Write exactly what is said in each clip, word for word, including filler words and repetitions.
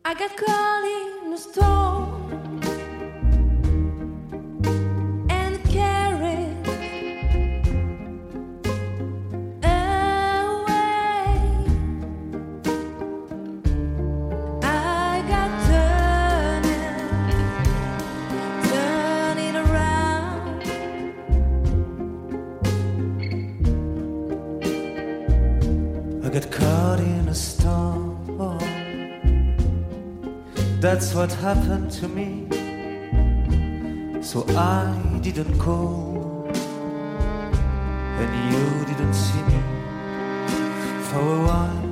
I got caught in a storm and carried away. I got turning, turning around. I got caught in a storm. That's what happened to me. So I didn't call, and you didn't see me for a while.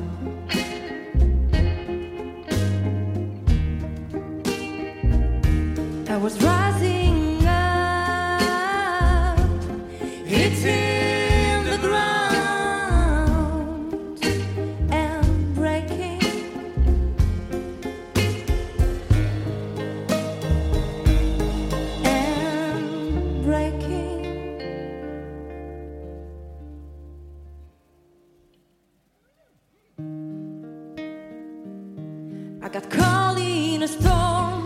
I was rising up, hitting the ground and breaking. And breaking. I got caught in a storm.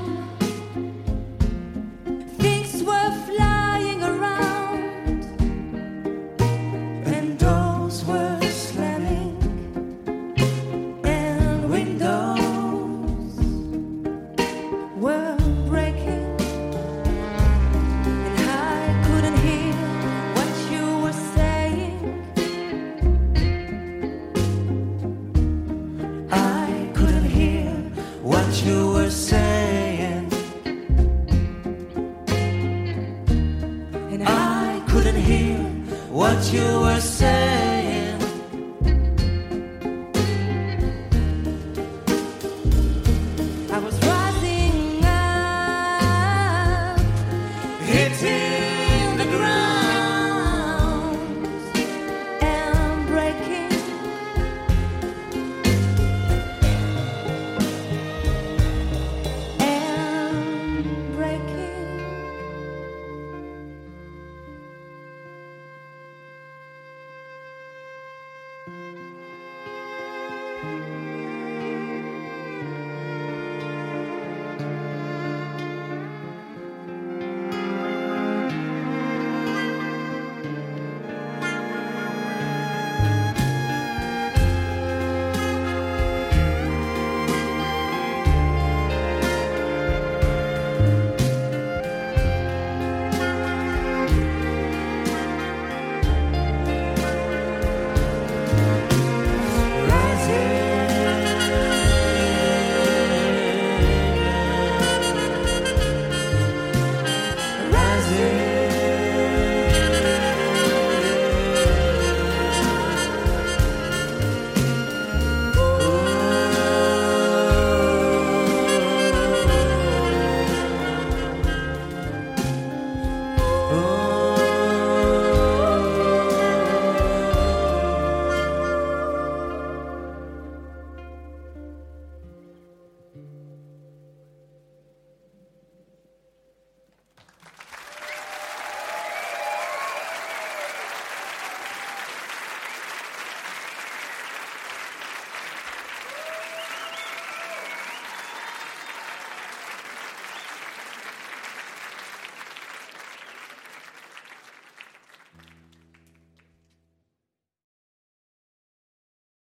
Things were flying around, And doors were slamming, and windows were breaking, and I couldn't hear what you were saying. I couldn't hear what you were saying. And I couldn't hear what you were saying.